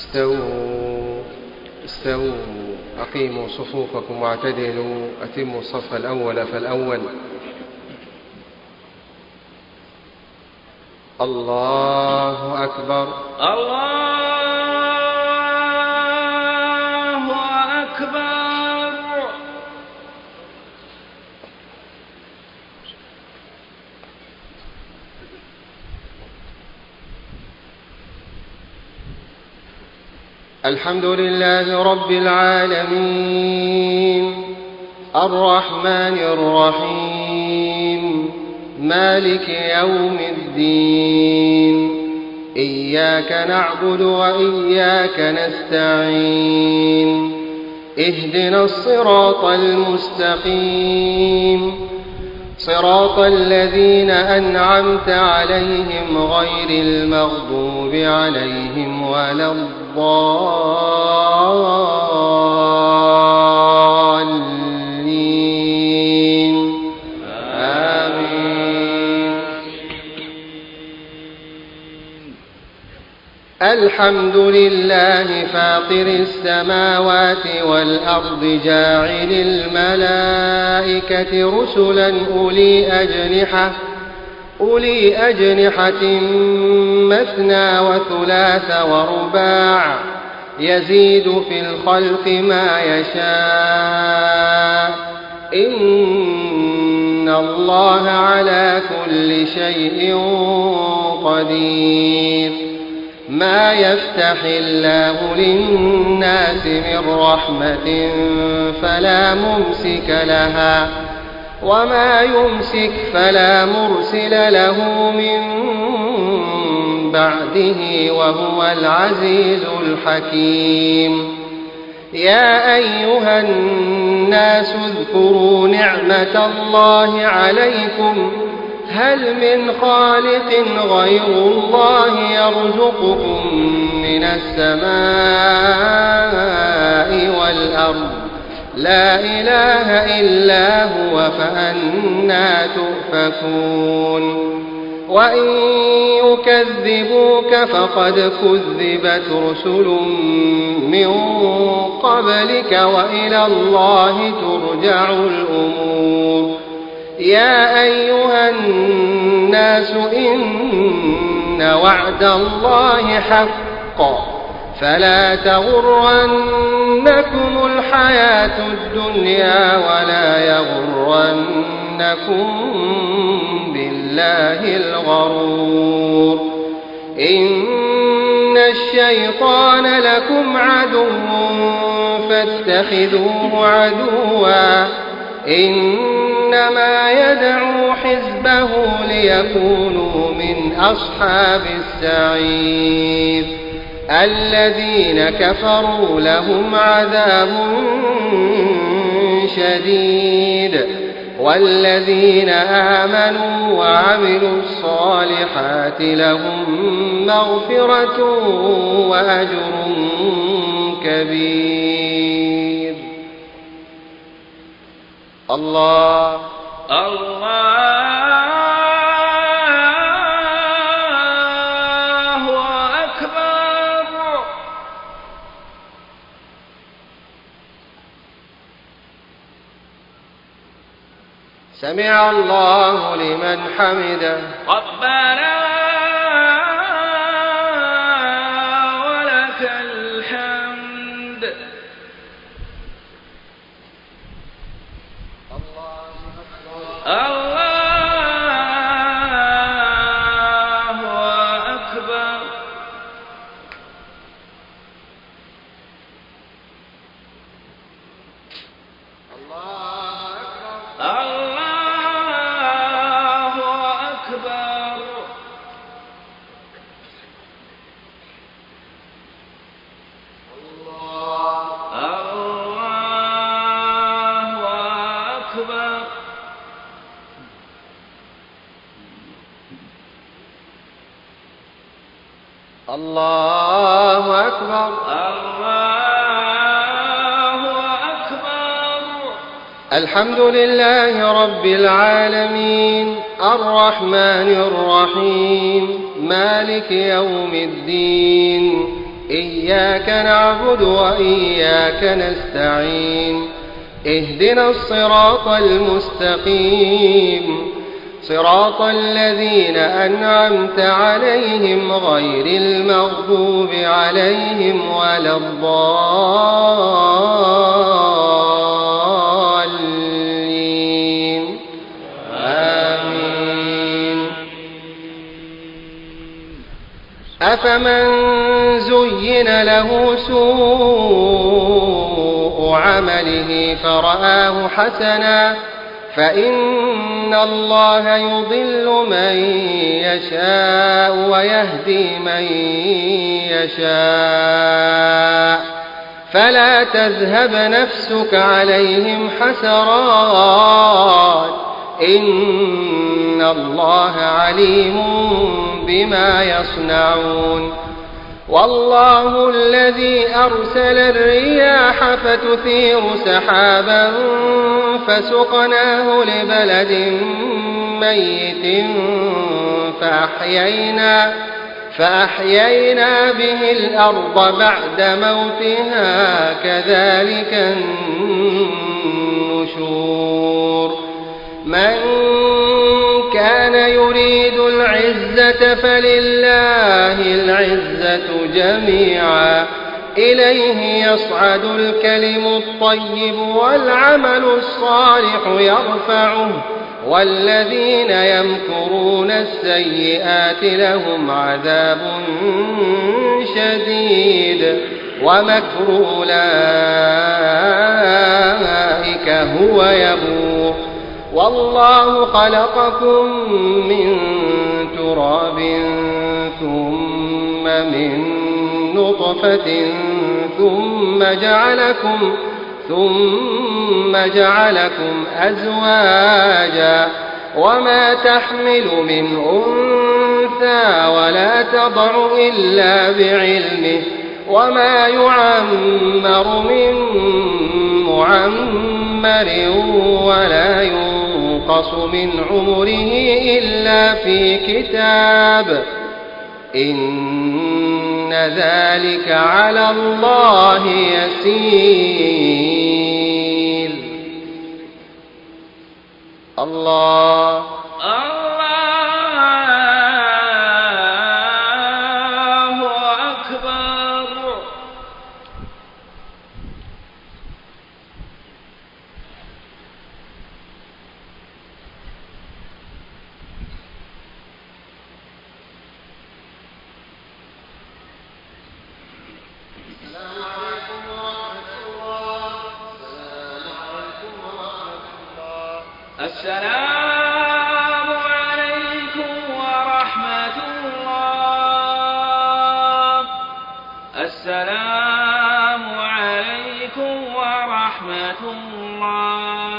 استووا استووا، أقيموا صفوفكم واعتدلوا، أتموا الصف الأول فالأول. الله أكبر الله أكبر. الحمد لله رب العالمين، الرحمن الرحيم، مالك يوم الدين، إياك نعبد وإياك نستعين، اهدنا الصراط المستقيم، صراط الذين أنعمت عليهم غير المغضوب عليهم ولا الضالين، آمين. الحمد لله فاطر السماوات والأرض، جاعل الملائكة رسلا أولي أجنحة مثنى وثلاث ورباع، يزيد في الخلق ما يشاء، إن الله على كل شيء قدير. ما يفتح الله للناس من رحمة فلا ممسك لها، وما يمسك فلا مرسل له من بعده، وهو العزيز الحكيم. يا أيها الناس اذكروا نعمة الله عليكم، هل من خالق غير الله يرزقكم من السماء والأرض؟ لا إله إلا هو، فأنى تؤفكون؟ وإن يكذبوك فقد كذبت رسل من قبلك، وإلى الله ترجع الأمور. يا أيها الناس إن وعد الله حق، فلا تغرنكم الحياة الدنيا، ولا يغرنكم بالله الغرور. إن الشيطان لكم عدو فاتخذوه عدوا، إنما يدعو حزبه ليكونوا من أصحاب السعير. الذين كفروا لهم عذاب شديد، والذين آمنوا وعملوا الصالحات لهم مغفرة وأجر كبير. الله أكبر. سمع الله لمن حمده، ربنا ولك الحمد. الله أكبر. الله أكبر. الله أكبر. الحمد لله رب العالمين، الرحمن الرحيم، مالك يوم الدين، إياك نعبد وإياك نستعين اهدنا الصراط المستقيم صراط الذين أنعمت عليهم غير المغضوب عليهم ولا الضالين آمين. أفمن زين له سوء عمله فرآه حسنا فإن الله يضل من يشاء ويهدي من يشاء فلا تذهب نفسك عليهم حسرات إن الله عليم بما يصنعون والله الذي أرسل الرياح فَتُثِيرُ سحابا فسقناه لبلد ميت فأحيينا به الأرض بعد موتها كذلك النشور من كان يريد العزة فلله العزة جميعا إليه يصعد الكلم الطيب والعمل الصالح يرفعه والذين يمكرون السيئات لهم عذاب شديد ومكر أولئك هو يبور والله خلقكم من تراب ثم من نطفة ثم جعلكم أزواجا وما تحمل من أنثى ولا تضع إلا بعلمه وما يعمر من معمر ولا ينقص من عمره إلا في كتاب إن ذلك على الله يسير. الله أكبر. السلام عليكم ورحمة الله. السلام عليكم ورحمة الله.